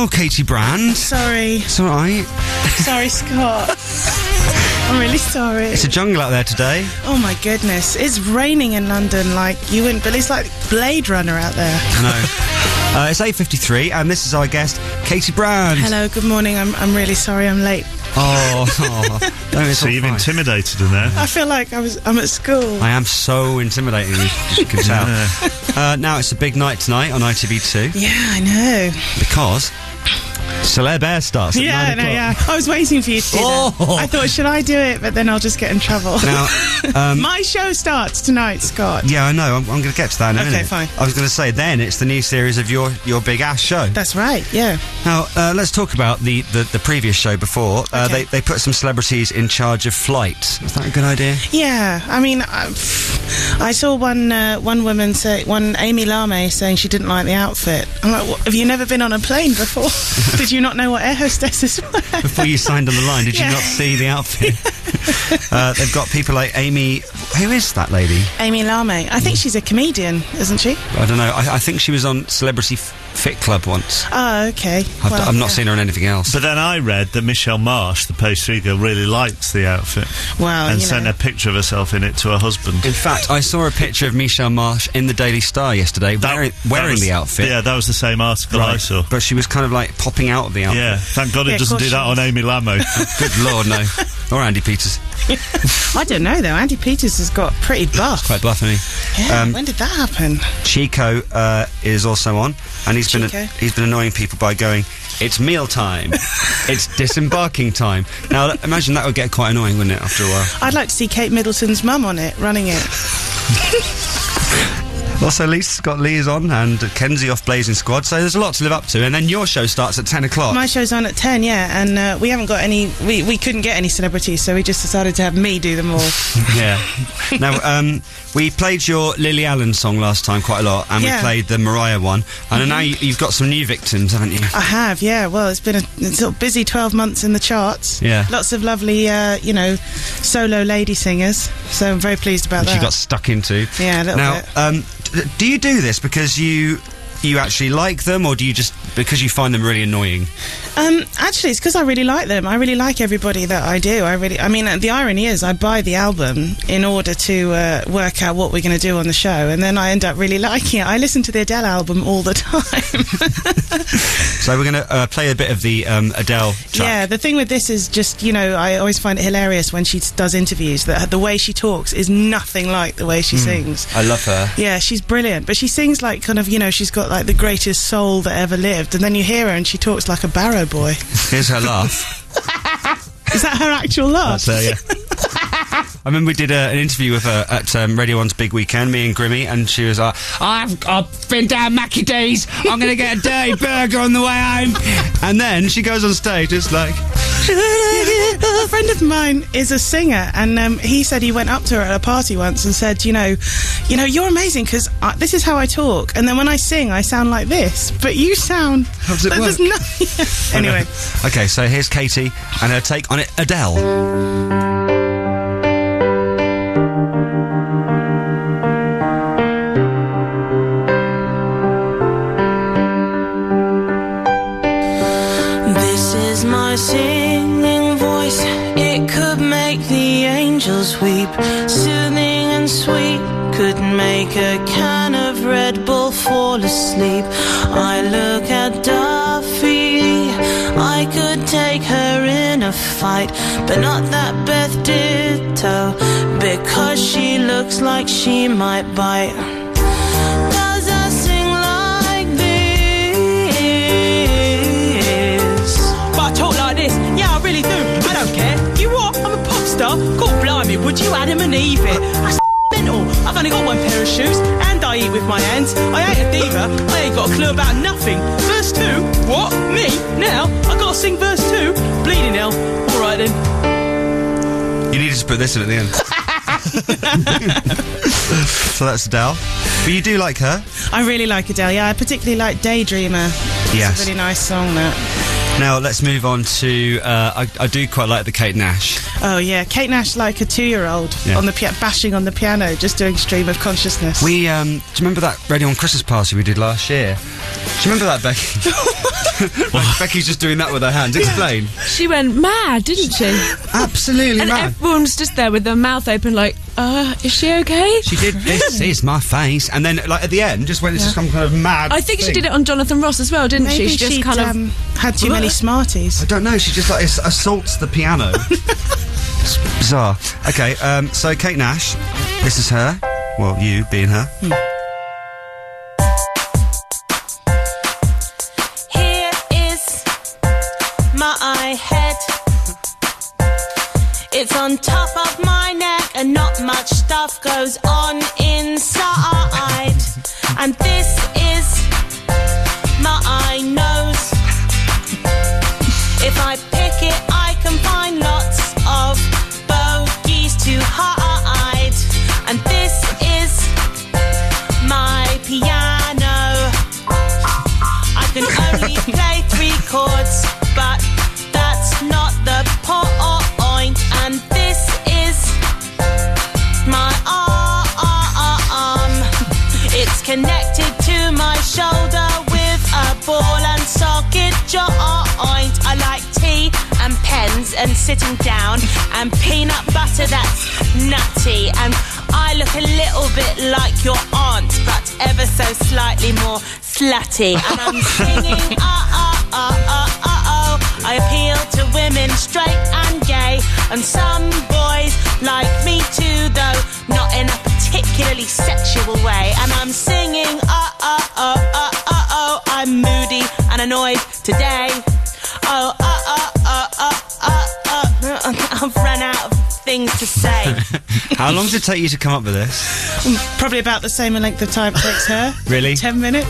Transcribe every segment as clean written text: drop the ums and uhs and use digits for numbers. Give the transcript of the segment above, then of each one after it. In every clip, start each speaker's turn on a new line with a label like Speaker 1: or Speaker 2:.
Speaker 1: Oh, Katie Brand.
Speaker 2: Sorry.
Speaker 1: It's all right.
Speaker 2: Sorry, Scott. I'm really sorry.
Speaker 1: It's a jungle out there today.
Speaker 2: Oh my goodness. It's raining in London like you wouldn't, but it's like Blade Runner out there.
Speaker 1: I know. It's 8:53 and this is our guest, Katie Brand.
Speaker 2: Hello, good morning. I'm really sorry I'm late.
Speaker 1: Oh, no, it's
Speaker 3: so
Speaker 1: all
Speaker 3: you've
Speaker 1: fine.
Speaker 3: intimidated in there.
Speaker 2: I feel like I'm at school.
Speaker 1: I am so intimidating, as you can tell. Now it's a big night tonight on ITV2.
Speaker 2: Yeah, I know.
Speaker 1: Because Celeb Air starts at 9
Speaker 2: Yeah,
Speaker 1: o'clock.
Speaker 2: no, yeah. I was waiting for you to do that. I thought, should I do it? But then I'll just get in trouble.
Speaker 1: Now,
Speaker 2: my show starts tonight, Scott.
Speaker 1: yeah, I know. I'm going to get to that in a minute.
Speaker 2: Okay, fine.
Speaker 1: I was going to say, then it's the new series of your Big Ass show.
Speaker 2: That's right, yeah.
Speaker 1: Now, let's talk about the previous show before.
Speaker 2: Okay.
Speaker 1: They put some celebrities in charge of flight. Is that a good idea?
Speaker 2: Yeah, I mean, I saw one woman say, Amy Lame saying she didn't like the outfit. I'm like, what, have you never been on a plane before? Did you not know what air hostesses were?
Speaker 1: Before you signed on the line, did you
Speaker 2: Yeah.
Speaker 1: not see the outfit? They've got people like Amy... Who is that lady?
Speaker 2: Amy Lame. I think she's a comedian, isn't she?
Speaker 1: I don't know. I think she was on Celebrity Fit Club once.
Speaker 2: Oh, okay.
Speaker 1: I've not seen her on anything else.
Speaker 3: But then I read that Michelle Marsh, the pastry girl, really likes the outfit.
Speaker 2: Well,
Speaker 3: and
Speaker 2: you
Speaker 3: sent
Speaker 2: know.
Speaker 3: a picture of herself in it to her husband.
Speaker 1: In fact, I saw a picture of Michelle Marsh in the Daily Star yesterday wearing the outfit.
Speaker 3: Yeah, that was the same article I saw.
Speaker 1: But she was kind of like popping out of the outfit.
Speaker 3: Yeah, thank God
Speaker 2: Yeah,
Speaker 3: it
Speaker 2: of
Speaker 3: doesn't
Speaker 2: course
Speaker 3: do that
Speaker 2: she
Speaker 3: on
Speaker 2: was.
Speaker 3: Amy Lamo.
Speaker 1: Good Lord, no. Or Andy Peters.
Speaker 2: I don't know, though. Andy Peters has got pretty buff.
Speaker 1: Quite bluff, isn't he?
Speaker 2: Yeah, when did that happen?
Speaker 1: Chico is also on, and he's
Speaker 2: Chico.
Speaker 1: been annoying people by going, "It's meal time, it's disembarking time." Now, imagine that would get quite annoying, wouldn't it? After a while.
Speaker 2: I'd like to see Kate Middleton's mum on it, running it.
Speaker 1: Also, Scott Lee is on, and Kenzie off Blazing Squad. So there's a lot to live up to. And then your show starts at 10 o'clock.
Speaker 2: My show's on at 10, yeah, and we haven't got any... We couldn't get any celebrities, so we just decided to have me do them all.
Speaker 1: Yeah. Now, we played your Lily Allen song last time quite a lot, and
Speaker 2: Yeah.
Speaker 1: we played the Mariah one. And now you've got some new victims, haven't you?
Speaker 2: I have, yeah. Well, it's been a sort of busy 12 months in the charts.
Speaker 1: Yeah.
Speaker 2: Lots of lovely, solo lady singers. So I'm very pleased about
Speaker 1: Which
Speaker 2: that.
Speaker 1: you got stuck into.
Speaker 2: Yeah, a little
Speaker 1: now, do you do this because you actually like them, or do you just because you find them really annoying?
Speaker 2: Actually, it's because I really like them. I really like everybody that I do. I mean, the irony is I buy the album in order to work out what we're going to do on the show, and then I end up really liking it. I listen to the Adele album all the time.
Speaker 1: So we're going to play a bit of the Adele track.
Speaker 2: Yeah, the thing with this is just, I always find it hilarious when she does interviews that the way she talks is nothing like the way she sings.
Speaker 1: I love her.
Speaker 2: Yeah, she's brilliant, but she sings like kind of, she's got like the greatest soul that ever lived, and then you hear her and she talks like a Barrow boy.
Speaker 1: Here's her laugh.
Speaker 2: Is that her actual laugh?
Speaker 1: That's her, yeah. I remember we did an interview with her at Radio 1's Big Weekend, me and Grimmy, and she was like, I've been down Mackie D's, I'm going to get a dirty burger on the way home. And then she goes on stage, it's like...
Speaker 2: A friend of mine is a singer, and he said he went up to her at a party once and said, you're amazing because this is how I talk, and then when I sing I sound like this, but you sound...
Speaker 1: How does it
Speaker 2: but
Speaker 1: work?
Speaker 2: there's nothing... Anyway.
Speaker 1: Okay, so here's Katie and her take on it, Adele.
Speaker 4: My singing voice, it could make the angels weep. Soothing and sweet, could make a can of Red Bull fall asleep. I look at Duffy, I could take her in a fight, but not that Beth Ditto, because she looks like she might bite.
Speaker 5: Yeah, I really do. I don't care. You what? I'm a pop star. God blimey, would you Adam and Eve it? That's mental. I've only got one pair of shoes, and I eat with my hands. I ain't a diva. I ain't got a clue about nothing. Verse 2? What? Me? Now? I gotta sing verse 2? Bleeding hell. Alright then.
Speaker 1: You needed to put this in at the end. So that's Adele. But you do like her?
Speaker 2: I really like Adele, yeah. I particularly like Daydreamer.
Speaker 1: Yes.
Speaker 2: It's a really nice song, that.
Speaker 1: Now, let's move on to... I do quite like the Kate Nash.
Speaker 2: Oh, yeah. Kate Nash like a 2-year-old
Speaker 1: Yeah.
Speaker 2: on the bashing on the piano, just doing Stream of Consciousness.
Speaker 1: Do you remember that Radio 1 Christmas party we did last year? Do you remember that, Becky? Like, Becky's just doing that with her hands. Explain.
Speaker 6: She went mad, didn't she?
Speaker 1: Absolutely
Speaker 6: And
Speaker 1: mad.
Speaker 6: everyone was just there with their mouth open like, is she okay?
Speaker 1: She did, this is my face. And then, like, at the end, just went into some kind of mad
Speaker 6: I think she
Speaker 1: thing.
Speaker 6: did it on Jonathan Ross as well, didn't
Speaker 2: Maybe
Speaker 6: she? She just kind of...
Speaker 2: had too many Smarties.
Speaker 1: I don't know, she just, like, assaults the piano. It's bizarre. Okay, so Kate Nash, this is her. Well, you being her.
Speaker 4: Here is my head. It's on top of my neck, and not much stuff goes on inside. And this is my nose. If I pick it, I can find lots of bogeys to hide. And this is my piano. I can only play 3 chords, but that's not the point. And this is my arm. It's connected to my shoulder with a ball and socket joint. I like tea and pens and sitting down and peanut butter that's nutty. And I look a little bit like your aunt, but ever so slightly more slutty. And I'm singing I appeal to women straight and gay, and some boys like me too, though not in a particularly sexual way. And I'm singing I'm moody and annoyed today. I've run out of things to say.
Speaker 1: How long did it take you to come up with this?
Speaker 2: Probably about the same length of time it takes her.
Speaker 1: Really?
Speaker 2: 10 minutes.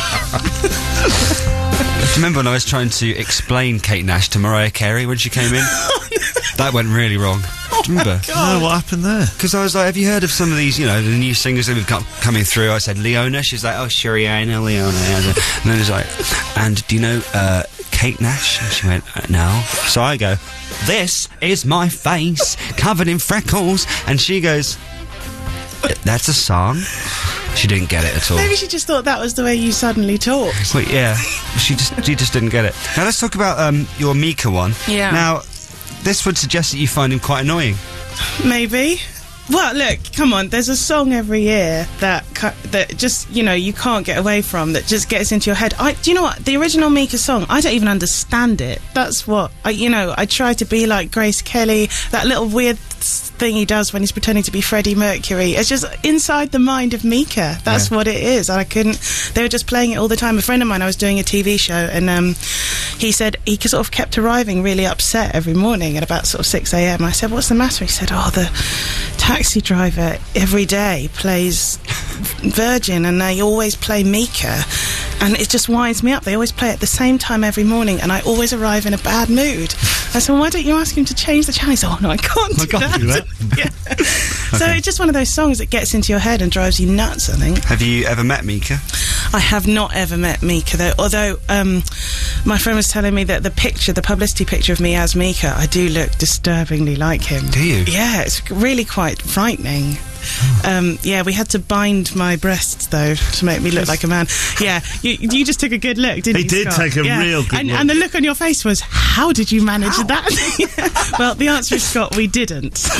Speaker 1: Do you remember when I was trying to explain Kate Nash to Mariah Carey when she came in? That went really wrong. Do you remember?
Speaker 3: No, what happened there?
Speaker 1: Because I was like, have you heard of some of these, you know, the new singers that have got coming through? I said, Leona. She's like, oh, sure, yeah, I know Leona. And then it's like, and do you know Kate Nash? And she went, no. So I go, this is my face covered in freckles. And she goes, that's a song? She didn't get it at all.
Speaker 2: Maybe she just thought that was the way you suddenly talked.
Speaker 1: Well, yeah, she just didn't get it. Now let's talk about your Mika one.
Speaker 2: Yeah.
Speaker 1: Now, this would suggest that you find him quite annoying.
Speaker 2: Maybe. Well, look, come on. There's a song every year that just, you know, you can't get away from, that just gets into your head. Do you know what? The original Mika song, I don't even understand it. That's what, I try to be like Grace Kelly, that little weird thing he does when he's pretending to be Freddie Mercury. It's just inside the mind of Mika. That's what it is. And they were just playing it all the time. A friend of mine, I was doing a TV show, and he said he sort of kept arriving really upset every morning at about sort of 6 a.m. I said, what's the matter? He said, the taxi driver every day plays Virgin, and they always play Mika, and it just winds me up. They always play it at the same time every morning, and I always arrive in a bad mood. I said, well, why don't you ask him to change the channel? He said, oh no, I can't do that.
Speaker 1: Yeah.
Speaker 2: So it's just one of those songs that gets into your head and drives you nuts, I think.
Speaker 1: Have you ever met Mika?
Speaker 2: I have not ever met Mika, though, although my friend was telling me that the publicity picture of me as Mika, I do look disturbingly like him.
Speaker 1: Do you?
Speaker 2: Yeah, it's really quite frightening. Yeah, we had to bind my breasts, though, to make me look like a man. Yeah, you just took a good look, didn't you,
Speaker 3: He did
Speaker 2: Scott?
Speaker 3: take a real good look.
Speaker 2: And the look on your face was, how did you manage that? Well, the answer is, Scott, we didn't. So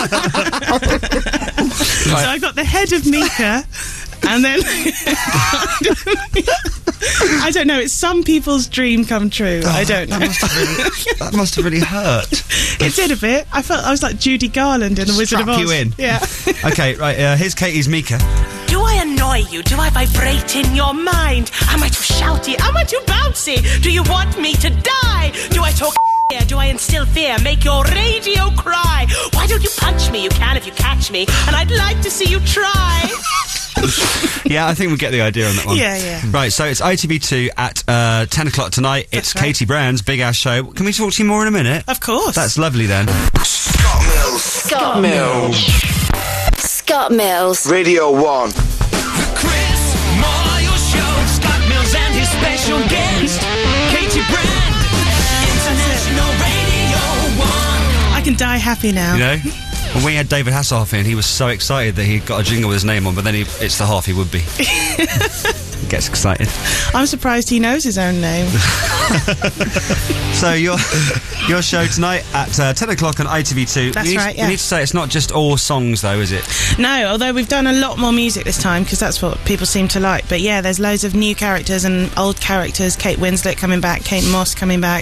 Speaker 2: I got the head of Mika, and then I don't know, it's some people's dream come true. I don't know.
Speaker 1: That must have really hurt.
Speaker 2: It did a bit. I felt I was like Judy Garland in The Wizard of Oz.
Speaker 1: Strap you in.
Speaker 2: Yeah.
Speaker 1: Okay, right, here's Katie's Mika.
Speaker 4: Do I annoy you? Do I vibrate in your mind? Am I too shouty? Am I too bouncy? Do you want me to die? Do I talk here? Do I instill fear? Make your radio cry? Why don't you punch me? You can if you catch me, and I'd like to see you try.
Speaker 1: Yeah, I think we get the idea on that one.
Speaker 2: Yeah.
Speaker 1: Right, so it's ITV2 at 10 o'clock tonight. It's
Speaker 2: right.
Speaker 1: Katie Brown's Big Ass Show. Can we talk to you more in a minute?
Speaker 2: Of course.
Speaker 1: That's lovely then.
Speaker 7: Scott Mills.
Speaker 8: Scott Mills. Scott Mills.
Speaker 7: Radio 1.
Speaker 5: Chris Moyle Show. Scott Mills and his special guest, Katie Brand. International Radio 1.
Speaker 2: I can die happy now.
Speaker 1: You know? When we had David Hasselhoff in, he was so excited that he got a jingle with his name on, but then it's the half he would be. Gets excited.
Speaker 2: I'm surprised he knows his own name.
Speaker 1: So your show tonight at 10 o'clock on ITV2.
Speaker 2: That's right, yeah.
Speaker 1: You need to say it's not just all songs, though, is it?
Speaker 2: No, although we've done a lot more music this time because that's what people seem to like. But yeah, there's loads of new characters and old characters. Kate Winslet coming back, Kate Moss coming back,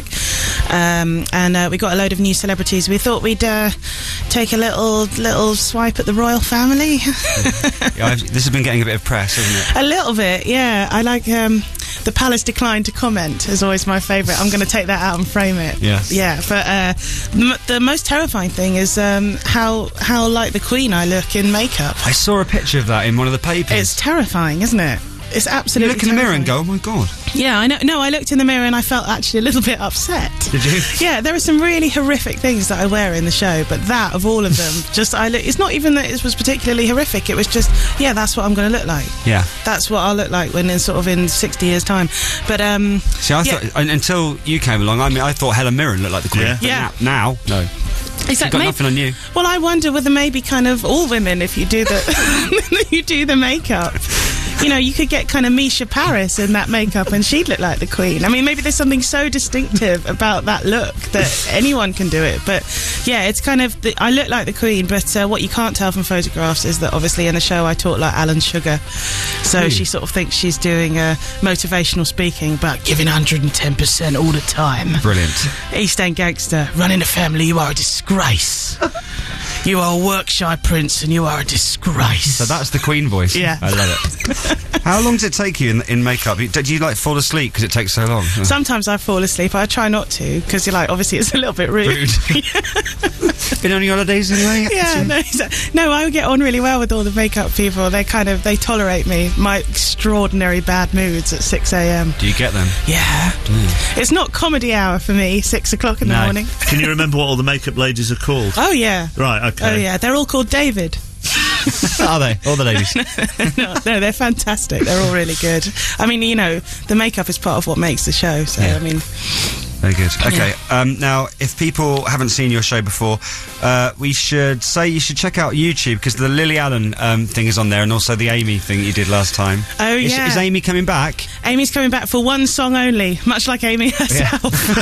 Speaker 2: and we got a load of new celebrities. We thought we'd take a little swipe at the royal family.
Speaker 1: Yeah, this has been getting a bit of press, hasn't it?
Speaker 2: A little bit, yeah. I like the palace declined to comment is always my favourite. I'm going to take that out and frame it.
Speaker 1: Yes.
Speaker 2: Yeah, but the most terrifying thing is how like the Queen I look in makeup.
Speaker 1: I saw a picture of that in one of the papers.
Speaker 2: It's terrifying, isn't it? It's absolutely
Speaker 1: You look in the mirror and go, oh my God.
Speaker 2: Yeah, I know. No, I looked in the mirror and I felt actually a little bit upset.
Speaker 1: Did you?
Speaker 2: Yeah, there are some really horrific things that I wear in the show, but that, of all of them, it's not even that it was particularly horrific, it was just, yeah, that's what I'm going to look like.
Speaker 1: Yeah.
Speaker 2: That's what I'll look like when in 60 years' time. But,
Speaker 1: See, I thought, until you came along, I thought Helen Mirren looked like the Queen.
Speaker 2: Yeah.
Speaker 1: But now, no.
Speaker 2: Exactly.
Speaker 1: She's got nothing on you.
Speaker 2: Well, I wonder whether maybe kind of all women, if you do you do the makeup, you know, you could get kind of Misha Paris in that makeup and she'd look like the Queen. I mean, maybe there's something so distinctive about that look that anyone can do it. But yeah, it's kind of, I look like the Queen, but what you can't tell from photographs is that obviously in the show I talk like Alan Sugar. So she sort of thinks she's doing motivational speaking, but giving 110% all the time.
Speaker 1: Brilliant.
Speaker 2: East End gangster, running a family, you are a disgrace. You are a work-shy prince and you are a disgrace.
Speaker 1: So that's the Queen voice.
Speaker 2: Yeah.
Speaker 1: I love it. How long does it take you in makeup? Do you like fall asleep because it takes so long?
Speaker 2: Sometimes I fall asleep. I try not to because you're like, obviously it's a little bit rude.
Speaker 1: Been on your holidays anyway?
Speaker 2: Yeah, no, I get on really well with all the makeup people. They tolerate me, my extraordinary bad moods at 6 a.m.
Speaker 1: Do you get them?
Speaker 2: Yeah. It's not comedy hour for me, 6 o'clock in the morning.
Speaker 3: Can you remember what all the makeup ladies are called?
Speaker 2: Oh, yeah.
Speaker 3: Right, okay.
Speaker 2: Oh, yeah. They're all called David.
Speaker 1: Are they? All the ladies?
Speaker 2: No, they're fantastic. They're all really good. I mean, you know, the makeup is part of what makes the show, so, yeah. I mean...
Speaker 1: Very good. Okay, now, if people haven't seen your show before, we should say you should check out YouTube, because the Lily Allen thing is on there, and also the Amy thing that you did last time.
Speaker 2: Oh, yeah.
Speaker 1: Is Amy coming back?
Speaker 2: Amy's coming back for one song only, much like Amy herself.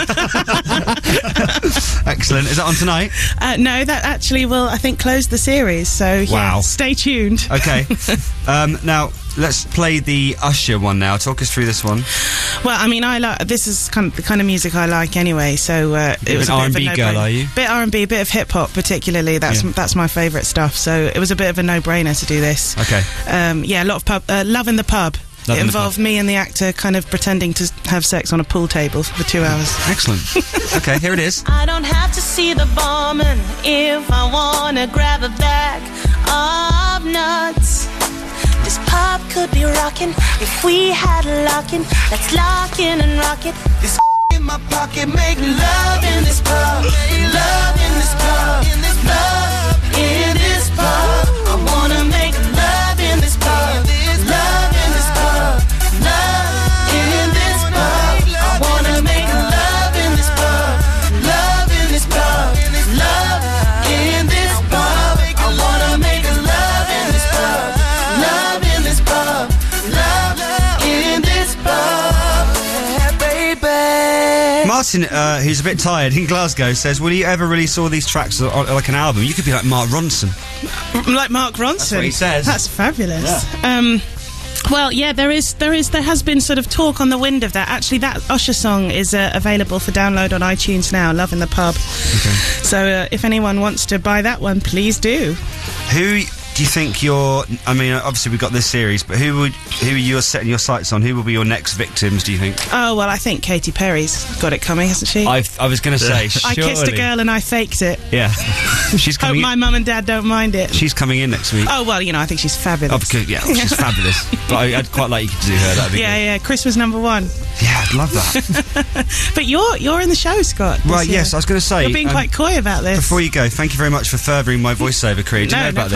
Speaker 1: Yeah. Excellent. Is that on tonight?
Speaker 2: No, that actually will, I think, close the series, so yeah, stay tuned.
Speaker 1: Okay. Now, let's play the Usher one now. Talk us through this one.
Speaker 2: Well, I mean, this is the kind of music I like anyway, so it was a bit of a
Speaker 1: R&B girl, are you?
Speaker 2: Bit R&B, bit of hip-hop particularly, that's my favourite stuff, so it was a bit of a no-brainer to do this.
Speaker 1: Okay.
Speaker 2: Yeah, a lot of Love in the Pub. It involved me and the actor kind of pretending to have sex on a pool table for 2 hours.
Speaker 1: Excellent. Okay, here it is.
Speaker 4: I don't have to see the barman if I wanna grab a bag of nuts. This pub could be rockin' if we had a lock-in. Let's lock in and rock it. This in my pocket, make love in this pub. Love in this pub. In this love in this pub. I wanna make love in this pub. Love in this pub. Love in this pub. I wanna make love in this pub. Love in this pub. Love in this pub. I wanna make love in this pub. Love in this pub. Love in this pub. Baby.
Speaker 1: Martin, who's a bit tired in Glasgow, says, will you ever release all these tracks like an album? You could be like Mark Ronson.
Speaker 2: Like Mark Ronson?
Speaker 1: That's what he says.
Speaker 2: That's fabulous.
Speaker 1: Yeah.
Speaker 2: Well, yeah, there has been sort of talk on the wind of that. Actually, that Usher song is available for download on iTunes now, Love in the Pub. Okay. So if anyone wants to buy that one, please do.
Speaker 1: Who do you think I mean, obviously we've got this series, but who are you setting your sights on? Who will be your next victims, do you think?
Speaker 2: Oh, well, I think Katy Perry's got it coming, hasn't she?
Speaker 1: I was going to say, surely.
Speaker 2: I kissed a girl and I faked it.
Speaker 1: Yeah. She's coming.
Speaker 2: Hope my mum and dad don't mind it.
Speaker 1: She's coming in next week.
Speaker 2: Oh, well, you know, I think she's fabulous.
Speaker 1: She's fabulous. But I'd quite like you to do her. That'd be good.
Speaker 2: Yeah, Christmas #1.
Speaker 1: Yeah, I'd love that.
Speaker 2: But you're in the show, Scott.
Speaker 1: Right, yes, I was going to say...
Speaker 2: You're being quite coy about this.
Speaker 1: Before you go, thank you very much for furthering my voiceover career. Do you know about this?
Speaker 3: No, I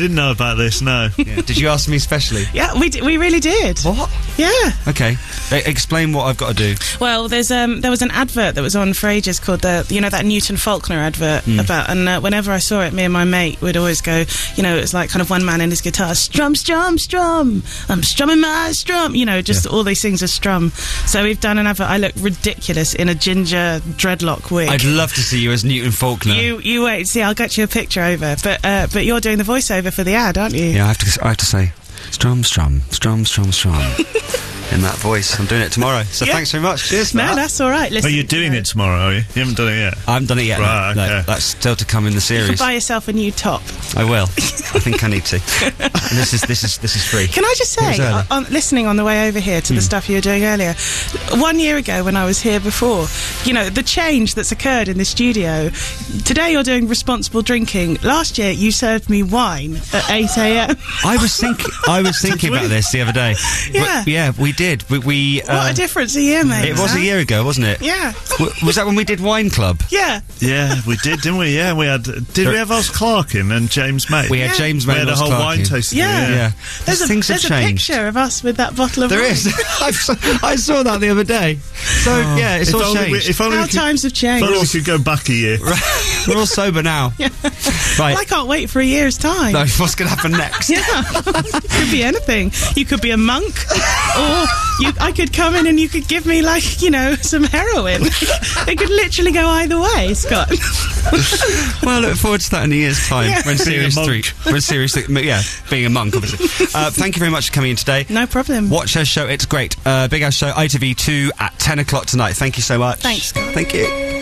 Speaker 3: didn't know about this, no.
Speaker 1: Yeah. Did you ask me specially?
Speaker 2: Yeah, we really did.
Speaker 1: What?
Speaker 2: Yeah.
Speaker 1: Okay. Explain what I've got to do.
Speaker 2: Well, there was an advert that was on for ages called that Newton Faulkner advert about, and whenever I saw it, me and my mate would always go, it was like kind of one man and his guitar, strum, strum, strum, I'm strumming my strum, just all these things are strum. So we've done an advert. I look ridiculous in a ginger dreadlock wig.
Speaker 1: I'd love to see you as Newton Faulkner.
Speaker 2: You wait, see, I'll get you a picture over. But you're doing the voiceover for the ad, aren't you?
Speaker 1: Yeah, I have to say, strum, strum, strum, strum, strum. In that voice. I'm doing it tomorrow. So thanks very much. Cheers for that.
Speaker 2: No, that's all right. Listen,
Speaker 3: Are you doing it tomorrow, are you? You haven't done it yet?
Speaker 1: I haven't done it yet.
Speaker 3: Right,
Speaker 1: no.
Speaker 3: okay.
Speaker 1: No, that's still to come in the
Speaker 2: you
Speaker 1: series.
Speaker 2: can buy yourself a new top.
Speaker 1: I will. I think I need to. And this is free.
Speaker 2: Can I just
Speaker 1: It was
Speaker 2: say,
Speaker 1: early.
Speaker 2: listening on the way over here to the stuff you were doing earlier, 1 year ago when I was here before, the change that's occurred in the studio. Today you're doing responsible drinking. Last year you served me wine at 8 a.m.
Speaker 1: I was thinking about this the other day.
Speaker 2: Yeah.
Speaker 1: We did. We
Speaker 2: What a difference a year made.
Speaker 1: it was a year ago, wasn't it?
Speaker 2: Yeah.
Speaker 1: Was that when we did Wine Club?
Speaker 2: Yeah.
Speaker 3: Yeah, we did, didn't we? Yeah, we had. Did we have Oz Clarkin and James May?
Speaker 1: We had James
Speaker 3: We
Speaker 1: May
Speaker 3: had
Speaker 1: and
Speaker 3: a
Speaker 1: Oz
Speaker 3: whole
Speaker 1: Clarkin.
Speaker 3: wine tasting.
Speaker 2: Yeah.
Speaker 1: Things have
Speaker 2: There's a
Speaker 1: changed.
Speaker 2: picture of us with that bottle of
Speaker 1: There
Speaker 2: wine.
Speaker 1: is. I saw that the other day. So yeah, it's
Speaker 3: If
Speaker 1: all
Speaker 3: only we-
Speaker 1: changed.
Speaker 3: if only
Speaker 2: How
Speaker 3: we could-
Speaker 2: times have changed.
Speaker 3: if only we could go back a year.
Speaker 1: We're all sober now.
Speaker 2: Yeah.
Speaker 1: Right.
Speaker 2: Well, I can't wait for a year's time.
Speaker 1: No, what's going to happen next?
Speaker 2: Yeah, could be anything. You could be a monk, or I could come in and you could give me some heroin. It could literally go either way, Scott.
Speaker 1: Well, I look forward to that in a year's time
Speaker 2: Yeah.
Speaker 1: when
Speaker 3: Being a
Speaker 1: Series 3.
Speaker 3: monk.
Speaker 1: When Series 3, yeah, being a monk, obviously. Thank you very much for coming in today.
Speaker 2: No problem.
Speaker 1: Watch her show; it's great. Big House Show, ITV2 at 10 o'clock tonight. Thank you so much.
Speaker 2: Thanks, Scott.
Speaker 1: Thank you.